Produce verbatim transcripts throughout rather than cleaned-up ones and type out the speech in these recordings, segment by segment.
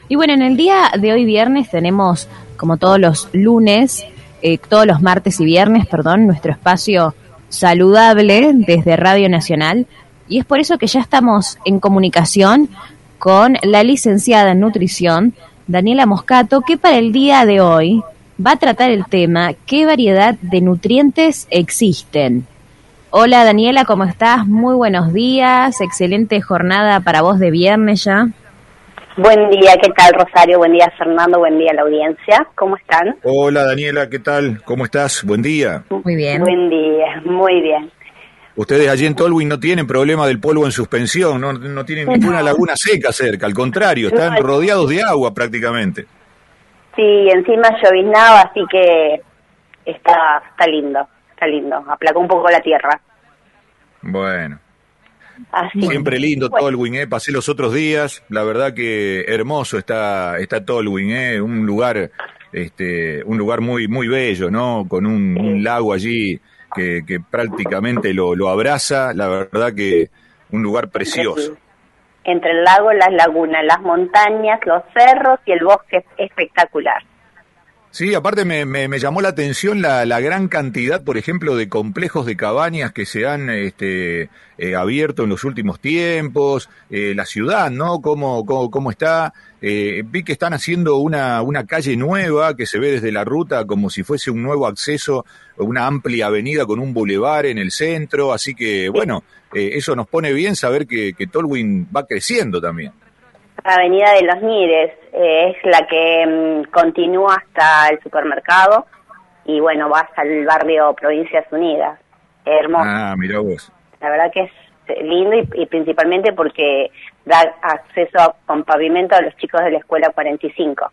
Y bueno, en el día de hoy viernes tenemos, como todos los lunes, eh, todos los martes y viernes, perdón, nuestro espacio saludable desde Radio Nacional. Y es por eso que ya estamos en comunicación con la licenciada en nutrición, Daniela Moscato, que para el día de hoy va a tratar el tema ¿qué variedad de nutrientes existen? Hola Daniela, ¿cómo estás? Muy buenos días, excelente jornada para vos de viernes ya. Buen día, ¿qué tal Rosario? Buen día Fernando, buen día a la audiencia, ¿cómo están? Hola Daniela, ¿qué tal? ¿Cómo estás? Buen día. Muy bien. Buen día, muy bien. Ustedes allí en Tolwyn no tienen problema del polvo en suspensión, no, no tienen ninguna laguna seca cerca, al contrario, están rodeados de agua prácticamente. Sí, encima lloviznaba, así que está, está lindo, está lindo, aplacó un poco la tierra. Bueno. Así. Siempre lindo bueno. Tolwyn, eh. Pasé los otros días, la verdad que hermoso está está Tolwyn, eh. Un lugar, este, un lugar muy muy bello, ¿no? Con un, un lago allí que, que prácticamente lo, lo abraza, la verdad que un lugar precioso. Entre el lago, las lagunas, las montañas, los cerros y el bosque es espectacular. Sí, aparte me, me, me llamó la atención la, la gran cantidad, por ejemplo, de complejos de cabañas que se han este, eh, abierto en los últimos tiempos, eh, la ciudad, ¿no? Cómo, cómo, cómo está. Eh, vi que están haciendo una, una calle nueva que se ve desde la ruta como si fuese un nuevo acceso, una amplia avenida con un bulevar en el centro, así que, bueno, eh, eso nos pone bien saber que, que Tolwyn va creciendo también. Avenida de los Nires, eh, es la que mmm, continúa hasta el supermercado y bueno, va hasta el barrio Provincias Unidas. Hermoso. Ah, mirá vos. La verdad que es lindo y, y principalmente porque da acceso a, con pavimento a los chicos de la escuela cuarenta y cinco.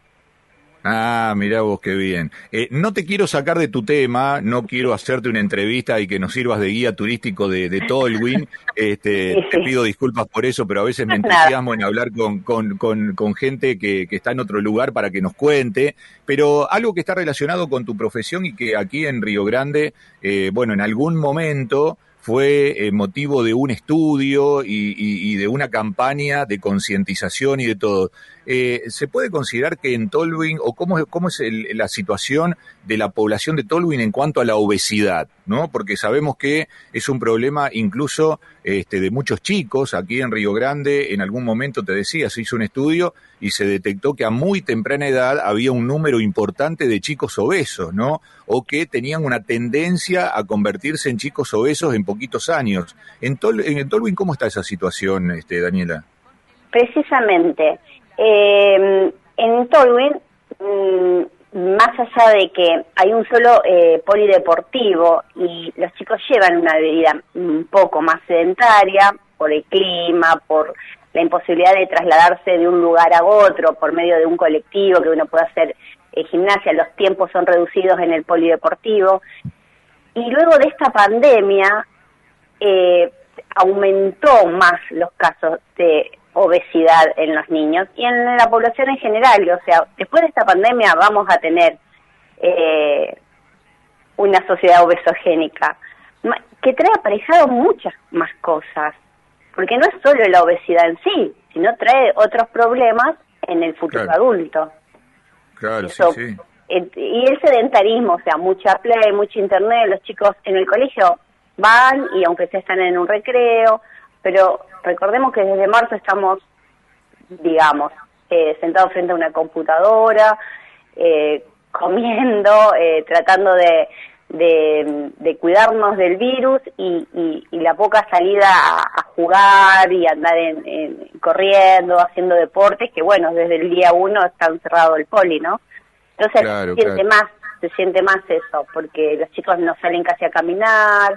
Ah, mirá vos, qué bien. Eh, no te quiero sacar de tu tema, no quiero hacerte una entrevista y que nos sirvas de guía turístico de, de Tolwyn. Este, sí, sí. Te pido disculpas por eso, pero a veces me entusiasmo en hablar con, con, con, con gente que, que está en otro lugar para que nos cuente. Pero algo que está relacionado con tu profesión y que aquí en Río Grande, eh, bueno, en algún momento fue eh, motivo de un estudio y, y, y de una campaña de concientización y de todo. Eh, ¿Se puede considerar que en Tolwyn, o cómo, cómo es el, la situación de la población de Tolwyn en cuanto a la obesidad, ¿no? Porque sabemos que es un problema incluso este, de muchos chicos. Aquí en Río Grande, en algún momento te decía, se hizo un estudio y se detectó que a muy temprana edad había un número importante de chicos obesos, ¿no? O que tenían una tendencia a convertirse en chicos obesos en poquitos años. En, Tol en Tolwyn, ¿cómo está esa situación, este, Daniela? Precisamente. Eh, en Tolwyn, mmm, más allá de que hay un solo eh, polideportivo y los chicos llevan una vida un poco más sedentaria por el clima, por la imposibilidad de trasladarse de un lugar a otro por medio de un colectivo que uno puede hacer eh, gimnasia, los tiempos son reducidos en el polideportivo. Y luego de esta pandemia eh, aumentó más los casos de obesidad en los niños y en la población en general. O sea, después de esta pandemia vamos a tener eh, una sociedad obesogénica que trae aparejado muchas más cosas, porque no es solo la obesidad en sí, sino trae otros problemas en el futuro claro. adulto. Claro, Eso, sí, sí. Eh, y el sedentarismo, o sea, mucha play, mucho internet, los chicos en el colegio van y aunque sea están en un recreo, pero recordemos que desde marzo estamos, digamos, eh, sentados frente a una computadora, eh, comiendo, eh, tratando de, de, de cuidarnos del virus y, y, y la poca salida a, a jugar y andar en, en, corriendo, haciendo deportes, que bueno, desde el día uno está encerrado el poli, ¿no? Entonces claro, se siente claro. más, se siente más eso, porque los chicos no salen casi a caminar.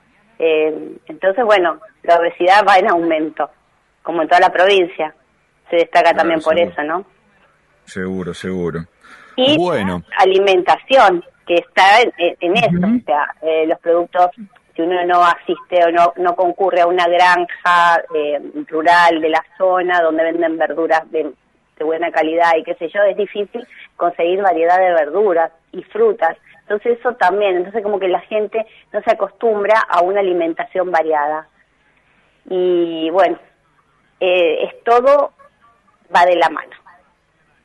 Eh, entonces, bueno, la obesidad va en aumento, como en toda la provincia. Se destaca claro, también por seguro. eso, ¿no? Seguro, seguro. Y bueno. alimentación, que está en, en Uh-huh. eso, o sea, eh, los productos, si uno no asiste o no, no concurre a una granja eh, rural de la zona donde venden verduras de, de buena calidad y qué sé yo, es difícil conseguir variedad de verduras y frutas. Entonces eso también, entonces como que la gente no se acostumbra a una alimentación variada. Y bueno, eh, es todo va de la mano.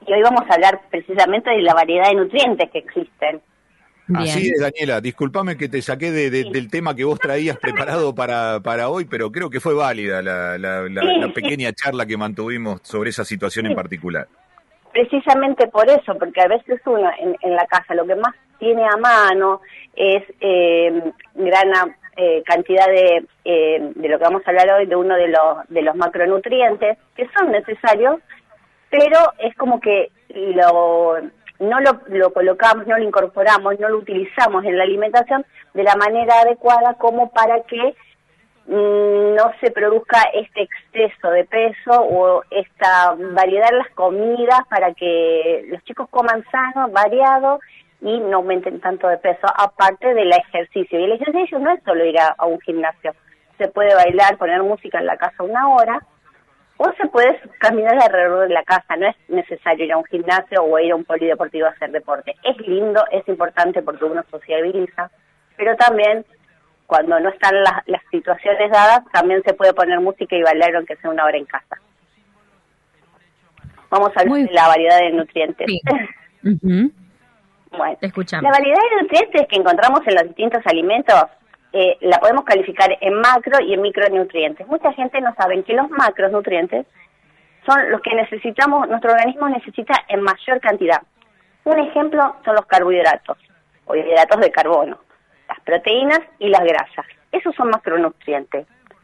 y hoy vamos a hablar precisamente de la variedad de nutrientes que existen. Bien. Así es, Daniela, discúlpame que te saqué de, de, Sí. del tema que vos traías preparado para, para hoy, pero creo que fue válida la, la, la, Sí, la sí. pequeña charla que mantuvimos sobre esa situación Sí. en particular. Precisamente por eso, porque a veces uno en, en la casa lo que más tiene a mano es eh, gran eh, cantidad de, eh, de lo que vamos a hablar hoy, de uno de los, de los macronutrientes, que son necesarios, pero es como que lo, no lo, lo colocamos, no lo incorporamos, no lo utilizamos en la alimentación de la manera adecuada como para que no se produzca este exceso de peso o esta variedad en las comidas para que los chicos coman sano, variado y no aumenten tanto de peso, aparte del ejercicio. Y el ejercicio no es solo ir a, a un gimnasio, se puede bailar, poner música en la casa una hora, o se puede caminar alrededor de la casa, no es necesario ir a un gimnasio o ir a un polideportivo a hacer deporte. Es lindo, es importante porque uno sociabiliza, pero también cuando no están las, las situaciones dadas, también se puede poner música y bailar aunque sea una hora en casa. Vamos a hablar Muy... de la variedad de nutrientes. Sí. Uh-huh. Bueno, escuchamos. La variedad de nutrientes que encontramos en los distintos alimentos eh, la podemos calificar en macro y en micronutrientes. Mucha gente no sabe que los macronutrientes son los que necesitamos, nuestro organismo necesita en mayor cantidad. Un ejemplo son los carbohidratos o hidratos de carbono, las proteínas y las grasas. Esos son macronutrientes.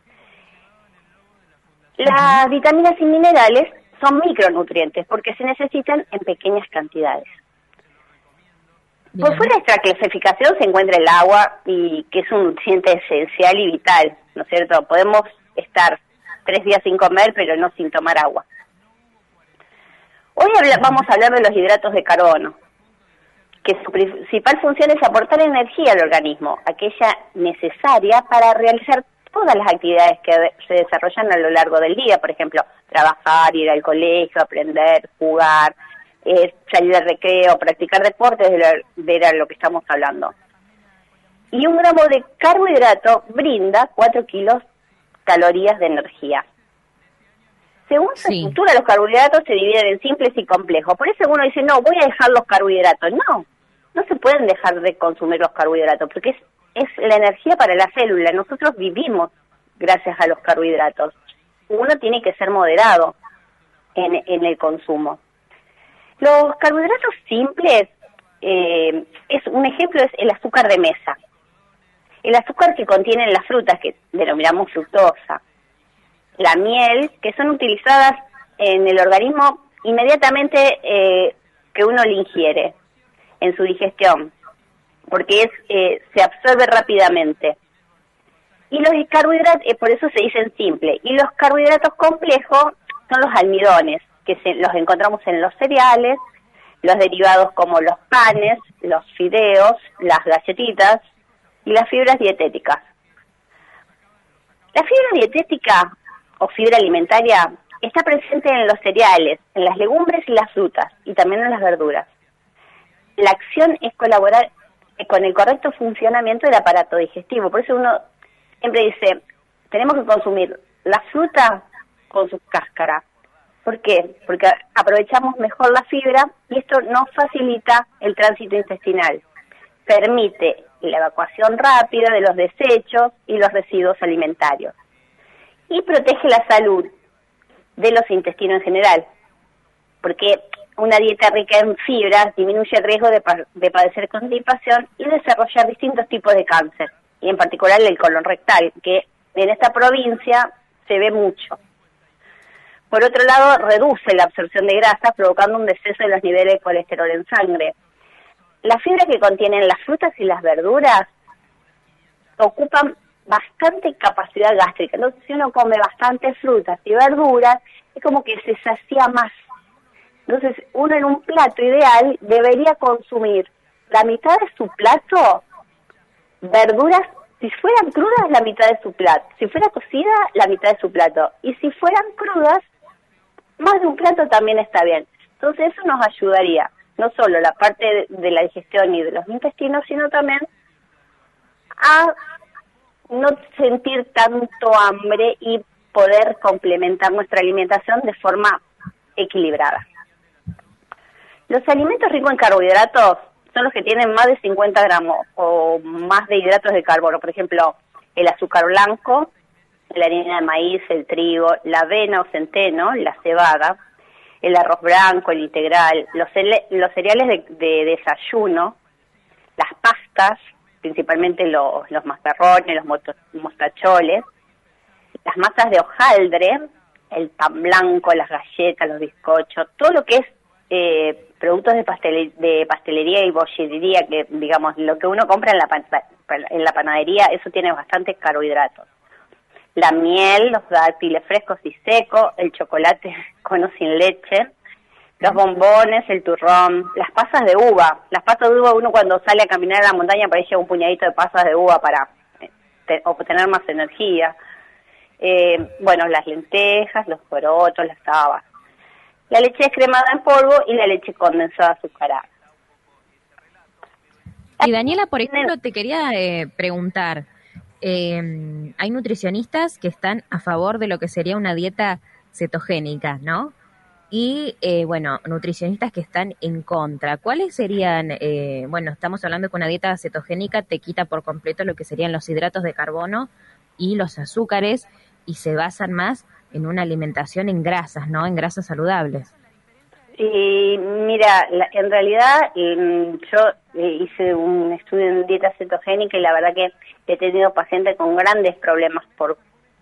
Las vitaminas y minerales son micronutrientes porque se necesitan en pequeñas cantidades. Bien. Por fuera de esta clasificación se encuentra el agua, y que es un nutriente esencial y vital, ¿no es cierto? Podemos estar tres días sin comer, pero no sin tomar agua. Hoy habla, vamos a hablar de los hidratos de carbono, que su principal función es aportar energía al organismo, aquella necesaria para realizar todas las actividades que se desarrollan a lo largo del día, por ejemplo, trabajar, ir al colegio, aprender, jugar, eh, salir de recreo, practicar deportes, de, la, de era lo que estamos hablando. Y un gramo de carbohidrato brinda cuatro kilos calorías de energía. Según su sí. estructura, los carbohidratos se dividen en simples y complejos. Por eso uno dice, no, voy a dejar los carbohidratos. No, no se pueden dejar de consumir los carbohidratos, porque es, es la energía para la célula. Nosotros vivimos gracias a los carbohidratos. Uno tiene que ser moderado en, en el consumo. Los carbohidratos simples, eh, es un ejemplo es el azúcar de mesa. El azúcar que contienen las frutas, que denominamos fructosa. La miel, que son utilizadas en el organismo inmediatamente eh, que uno le ingiere, en su digestión, porque es eh, se absorbe rápidamente. Y los carbohidratos, eh, por eso se dicen simple, y los carbohidratos complejos son los almidones, que se, los encontramos en los cereales, los derivados como los panes, los fideos, las galletitas y las fibras dietéticas. La fibra dietética o fibra alimentaria está presente en los cereales, en las legumbres y las frutas, y también en las verduras. La acción es colaborar con el correcto funcionamiento del aparato digestivo. Por eso uno siempre dice, tenemos que consumir la fruta con su cáscara. ¿Por qué? Porque aprovechamos mejor la fibra y esto nos facilita el tránsito intestinal. Permite la evacuación rápida de los desechos y los residuos alimentarios. Y protege la salud de los intestinos en general, porque una dieta rica en fibras disminuye el riesgo de, pa de padecer constipación y desarrollar distintos tipos de cáncer, y en particular el colon rectal, que en esta provincia se ve mucho. Por otro lado, reduce la absorción de grasas, provocando un descenso de los niveles de colesterol en sangre. Las fibras que contienen las frutas y las verduras ocupan bastante capacidad gástrica. Entonces, si uno come bastantes frutas y verduras, es como que se sacía más. Entonces, uno en un plato ideal debería consumir la mitad de su plato, verduras, si fueran crudas, la mitad de su plato. Si fuera cocida, la mitad de su plato. Y si fueran crudas, más de un plato también está bien. Entonces, eso nos ayudaría, no solo la parte de, de la digestión y de los intestinos, sino también a no sentir tanto hambre y poder complementar nuestra alimentación de forma equilibrada. Los alimentos ricos en carbohidratos son los que tienen más de cincuenta gramos o más de hidratos de carbono. Por ejemplo, el azúcar blanco, la harina de maíz, el trigo, la avena o centeno, la cebada, el arroz blanco, el integral, los, cele- los cereales de, de desayuno, las pastas, principalmente los, los macarrones, los moto- mostacholes, las masas de hojaldre, el pan blanco, las galletas, los bizcochos, todo lo que es eh, productos de, pastel- de pastelería y bollería, que digamos, lo que uno compra en la, pan- en la panadería, eso tiene bastantes carbohidratos. La miel, los dátiles frescos y secos, el chocolate con o sin leche, los bombones, el turrón, las pasas de uva. Las pasas de uva, uno cuando sale a caminar a la montaña, por ahí lleva un puñadito de pasas de uva para eh, te, obtener más energía. Eh, bueno, las lentejas, los porotos, las habas. La leche descremada en polvo y la leche condensada azucarada. Y Daniela, por ejemplo, te quería eh, preguntar, eh, hay nutricionistas que están a favor de lo que sería una dieta cetogénica, ¿no? Y, eh, bueno, nutricionistas que están en contra. ¿Cuáles serían, eh, bueno, estamos hablando que una dieta cetogénica te quita por completo lo que serían los hidratos de carbono y los azúcares y se basan más en una alimentación en grasas, ¿no? En grasas saludables. Y mira, la, en realidad eh, yo eh, hice un estudio en dieta cetogénica y la verdad que he tenido pacientes con grandes problemas por,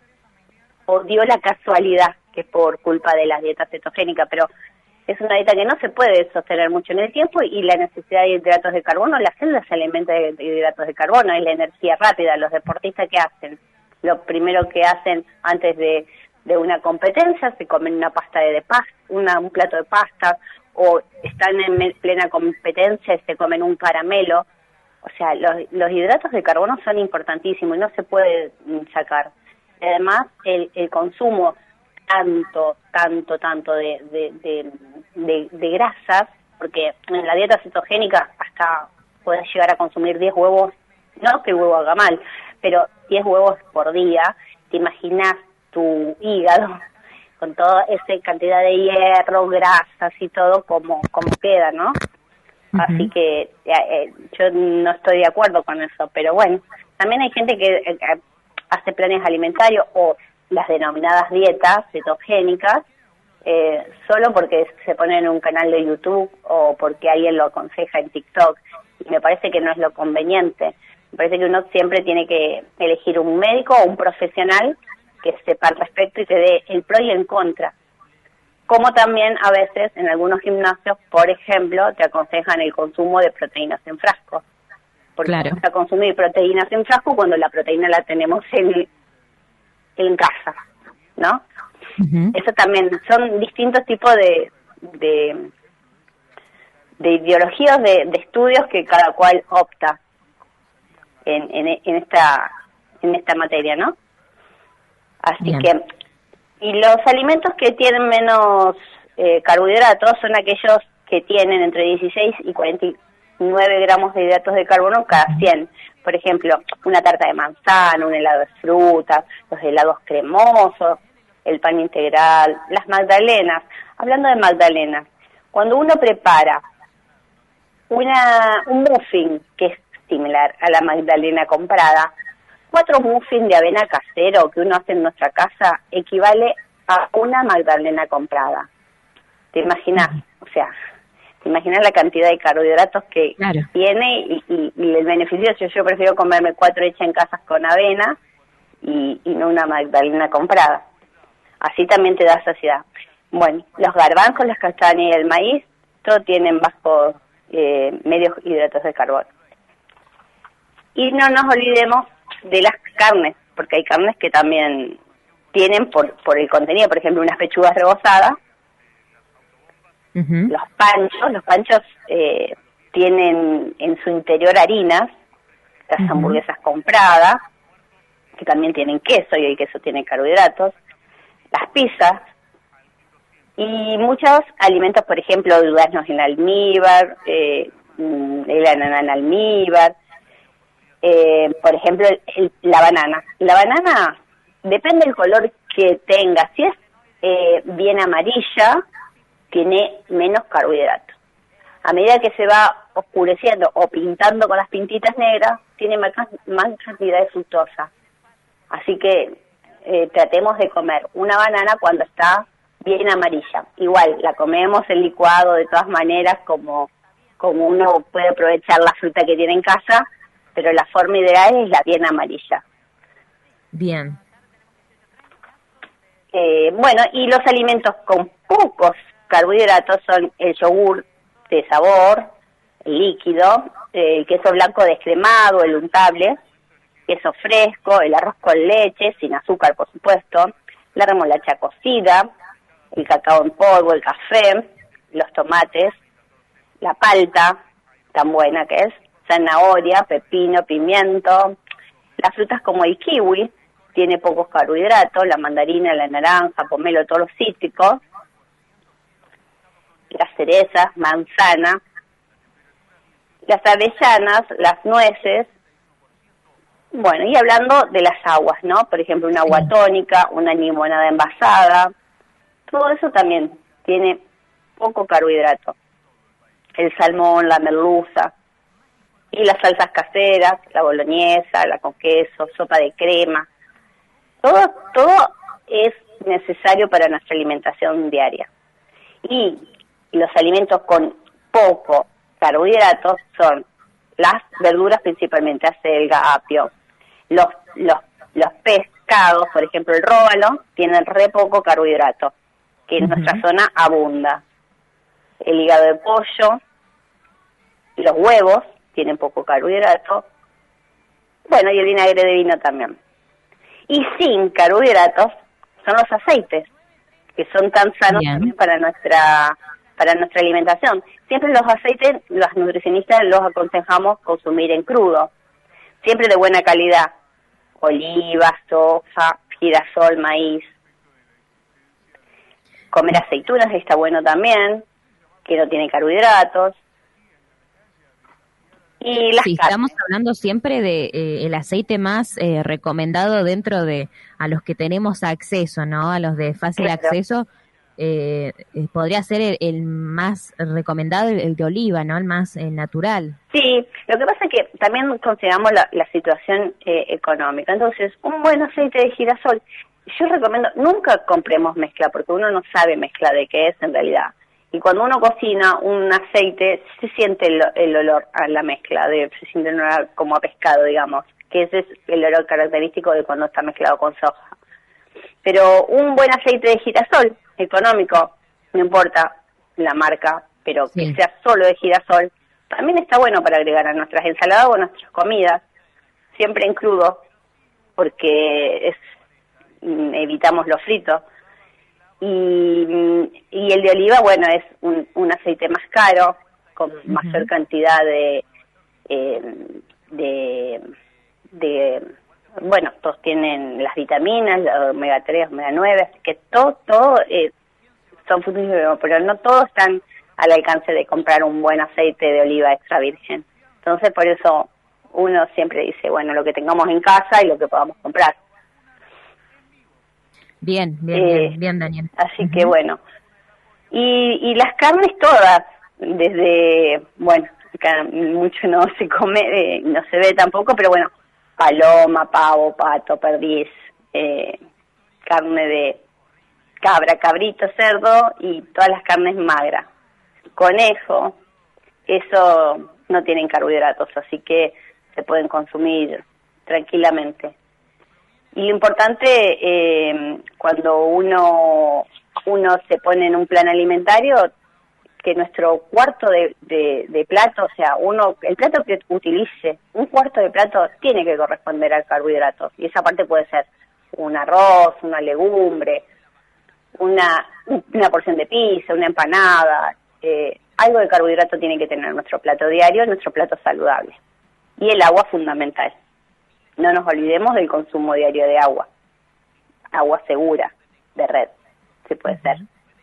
o dio la casualidad que por culpa de la dieta cetogénica, pero es una dieta que no se puede sostener mucho en el tiempo y la necesidad de hidratos de carbono, la célula se alimenta de, de hidratos de carbono, es la energía rápida. Los deportistas, ¿qué hacen? Lo primero que hacen antes de de una competencia, se comen una pasta de, de pasta, una, un plato de pasta, o están en plena competencia y se comen un caramelo. O sea, los, los hidratos de carbono son importantísimos y no se puede sacar. Además, el, el consumo tanto, tanto, tanto de, de, de, de, de grasas, porque en la dieta cetogénica hasta puedes llegar a consumir diez huevos, no que el huevo haga mal, pero diez huevos por día. Te imaginas tu hígado con toda esa cantidad de hierro, grasas y todo, como, como queda, ¿no? Uh-huh. Así que eh, yo no estoy de acuerdo con eso, pero bueno, también hay gente que eh, hace planes alimentarios o las denominadas dietas cetogénicas, eh, solo porque se pone en un canal de YouTube o porque alguien lo aconseja en TikTok, y me parece que no es lo conveniente. Me parece que uno siempre tiene que elegir un médico o un profesional que sepa al respecto y te dé el pro y el contra. Como también a veces en algunos gimnasios, por ejemplo, te aconsejan el consumo de proteínas en frasco. Porque claro. Vamos a consumir proteínas en frasco cuando la proteína la tenemos en, en casa, ¿no? Uh-huh. Eso también son distintos tipos de de, de ideologías, de, de estudios que cada cual opta en, en, en esta en esta materia, ¿no? Así Bien. que, y los alimentos que tienen menos eh, carbohidratos son aquellos que tienen entre dieciséis y cuarenta y nueve gramos de hidratos de carbono cada cien. Por ejemplo, una tarta de manzana, un helado de frutas, los helados cremosos, el pan integral, las magdalenas. Hablando de magdalenas, cuando uno prepara una un muffin que es similar a la magdalena comprada, cuatro muffins de avena casero que uno hace en nuestra casa equivale a una magdalena comprada. ¿Te imaginas? O sea, ¿te imaginas la cantidad de carbohidratos que claro. tiene y, y, y el beneficio? Yo, yo prefiero comerme cuatro hechas en casa con avena y, y no una magdalena comprada. Así también te da saciedad. Bueno, los garbanzos, las castañas y el maíz, todo tienen bajos eh, medios hidratos de carbono. Y no nos olvidemos de las carnes, porque hay carnes que también tienen por por el contenido, por ejemplo, unas pechugas rebozadas, uh-huh. los panchos, los panchos eh, tienen en su interior harinas, las uh-huh. hamburguesas compradas, que también tienen queso, y el queso tiene carbohidratos, las pizzas, y muchos alimentos, por ejemplo, duraznos en almíbar, eh, el ananá en almíbar, Eh, por ejemplo, el, el, la banana. La banana, depende del color que tenga. Si es eh, bien amarilla, tiene menos carbohidratos. A medida que se va oscureciendo o pintando con las pintitas negras, tiene más, más cantidad de fructosa. Así que eh, tratemos de comer una banana cuando está bien amarilla. Igual, la comemos en licuado de todas maneras, como, como uno puede aprovechar la fruta que tiene en casa, pero la forma ideal es la bien amarilla. Bien. Eh, bueno, y los alimentos con pocos carbohidratos son el yogur de sabor, el líquido, el queso blanco descremado, el untable, queso fresco, el arroz con leche, sin azúcar por supuesto, la remolacha cocida, el cacao en polvo, el café, los tomates, la palta, tan buena que es, zanahoria, pepino, pimiento, las frutas como el kiwi, tiene pocos carbohidratos, la mandarina, la naranja, pomelo, todos los cítricos, las cerezas, manzana, las avellanas, las nueces, bueno, y hablando de las aguas, ¿no? Por ejemplo, una agua tónica, una limonada envasada, todo eso también tiene poco carbohidrato. El salmón, la merluza, y las salsas caseras, la boloñesa, la con queso, sopa de crema, todo, todo es necesario para nuestra alimentación diaria. Y los alimentos con poco carbohidratos son las verduras, principalmente acelga, apio. Los, los, los pescados, por ejemplo el róbalo, tienen re poco carbohidrato, que en uh-huh. nuestra zona abunda. El hígado de pollo, los huevos tienen poco carbohidrato, bueno, y el vinagre de vino también. Y sin carbohidratos son los aceites, que son tan sanos Bien. también para nuestra para nuestra alimentación. Siempre los aceites, los nutricionistas los aconsejamos consumir en crudo, siempre de buena calidad, oliva, soja, girasol, maíz. Comer aceitunas está bueno también, que no tiene carbohidratos. Y las sí, estamos hablando siempre de eh, el aceite más eh, recomendado dentro de a los que tenemos acceso, ¿no? A los de fácil claro. acceso. Eh, eh, podría ser el, el más recomendado, el, el de oliva, ¿no? El más eh, natural. Sí, lo que pasa es que también consideramos la, la situación eh, económica. Entonces, un buen aceite de girasol, yo recomiendo, nunca compremos mezcla, porque uno no sabe mezcla de qué es en realidad. Y cuando uno cocina un aceite, se siente el, el olor a la mezcla, de, se siente un olor como a pescado, digamos, que ese es el olor característico de cuando está mezclado con soja. Pero un buen aceite de girasol, económico, no importa la marca, pero que sí. sea solo de girasol, también está bueno para agregar a nuestras ensaladas o a nuestras comidas, siempre en crudo, porque es, evitamos los fritos. Y, y el de oliva, bueno, es un, un aceite más caro, con uh-huh. mayor cantidad de, eh, de, de, bueno, todos tienen las vitaminas, la omega tres, omega nueve, así que todo, todo eh, son frutos y verduras, pero no todos están al alcance de comprar un buen aceite de oliva extra virgen. Entonces, por eso uno siempre dice, bueno, lo que tengamos en casa y lo que podamos comprar. Bien, bien, eh, bien, bien, Daniel. Así uh-huh. que bueno. Y, y las carnes todas, desde, bueno, acá mucho no se come, eh, no se ve tampoco, pero bueno, paloma, pavo, pato, perdiz, eh, carne de cabra, cabrito, cerdo y todas las carnes magras. Conejo, eso no tienen carbohidratos, así que se pueden consumir tranquilamente. Y lo importante, eh, cuando uno uno se pone en un plan alimentario, que nuestro cuarto de, de, de plato, o sea, uno el plato que utilice, un cuarto de plato tiene que corresponder al carbohidrato. Y esa parte puede ser un arroz, una legumbre, una, una porción de pizza, una empanada. Eh, algo de carbohidrato tiene que tener nuestro plato diario, nuestro plato saludable. Y el agua fundamental. No nos olvidemos del consumo diario de agua. Agua segura, de red, se puede ser.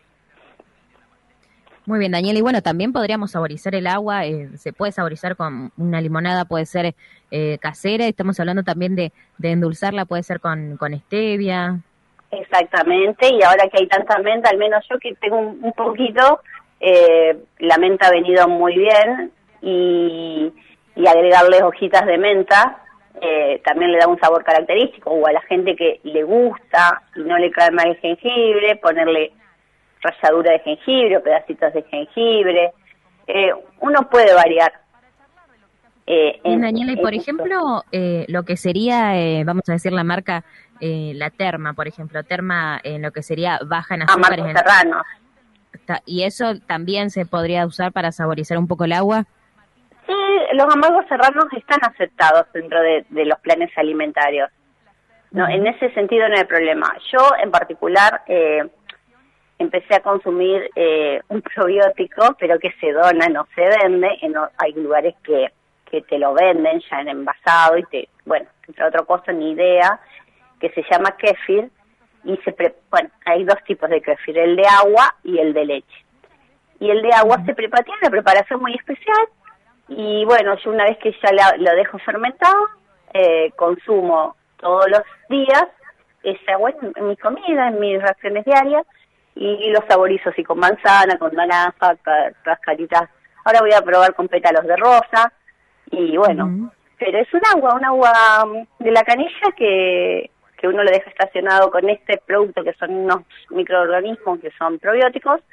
Muy bien, Daniel. Y bueno, también podríamos saborizar el agua. Eh, se puede saborizar con una limonada, puede ser eh, casera. Estamos hablando también de, de endulzarla, puede ser con, con stevia. Exactamente. Y ahora que hay tanta menta, al menos yo que tengo un, un poquito, Eh, la menta ha venido muy bien y, y agregarle hojitas de menta eh, también le da un sabor característico, o a la gente que le gusta y no le cae mal el jengibre, ponerle ralladura de jengibre o pedacitos de jengibre. Eh, uno puede variar. Eh, en, Daniela, y por ejemplo, eh, lo que sería, eh, vamos a decir la marca, eh, la Terma, por ejemplo, Terma en lo que sería baja en azúcares. Ah, Serrano. ¿Y eso también se podría usar para saborizar un poco el agua? Sí, los amargos serranos están aceptados dentro de, de los planes alimentarios. No, uh-huh. En ese sentido no hay problema. Yo, en particular, eh, empecé a consumir eh, un probiótico, pero que se dona, no se vende. En, hay lugares que, que te lo venden ya en envasado y te, bueno, entre otro cosa, ni idea, que se llama kéfir. Y se pre bueno, hay dos tipos de kéfir, el de agua y el de leche. Y el de agua uh-huh. se prepara, tiene una preparación muy especial. Y bueno, yo una vez que ya la, lo dejo fermentado, eh, consumo todos los días ese agua en, en mi comida, en mis raciones diarias, y, y lo saborizo así con manzana, con naranja, cascaritas. Ahora voy a probar con pétalos de rosa, y bueno, uh-huh. pero es un agua, un agua de la canilla que, que uno lo deja estacionado con este producto que son unos microorganismos que son probióticos,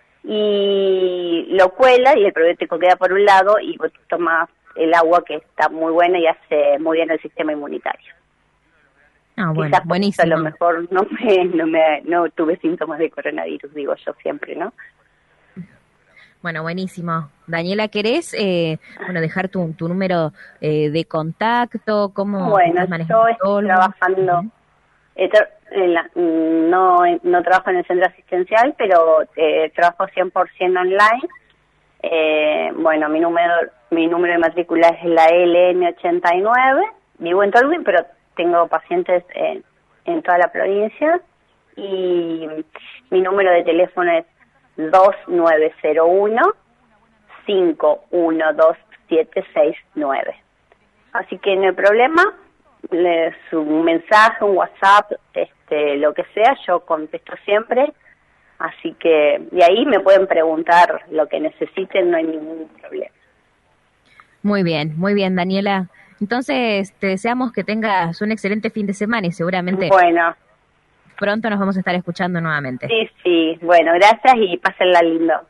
y lo cuela y el probiótico queda por un lado y vos tomas el agua que está muy buena y hace muy bien el sistema inmunitario. Ah, bueno, Quizás buenísimo. A lo mejor no me, no me no tuve síntomas de coronavirus, digo yo siempre, ¿no? Bueno, buenísimo. Daniela, ¿querés eh, bueno dejar tu, tu número eh, de contacto? ¿Cómo bueno, yo estoy trabajando... Uh-huh. La, no no trabajo en el centro asistencial, pero eh, trabajo cien por ciento online. Eh, bueno, mi número mi número de matrícula es la L N ochenta y nueve. Vivo en Tolwyn, pero tengo pacientes en, en toda la provincia. Y mi número de teléfono es dos nueve cero uno, cinco uno dos, siete seis nueve. Así que no hay problema. Les, un mensaje, un WhatsApp, este, lo que sea, yo contesto siempre, así que de ahí me pueden preguntar lo que necesiten, no hay ningún problema. Muy bien, muy bien, Daniela. Entonces te deseamos que tengas un excelente fin de semana y seguramente bueno, pronto nos vamos a estar escuchando nuevamente. Sí, sí, bueno, gracias y pásenla lindo.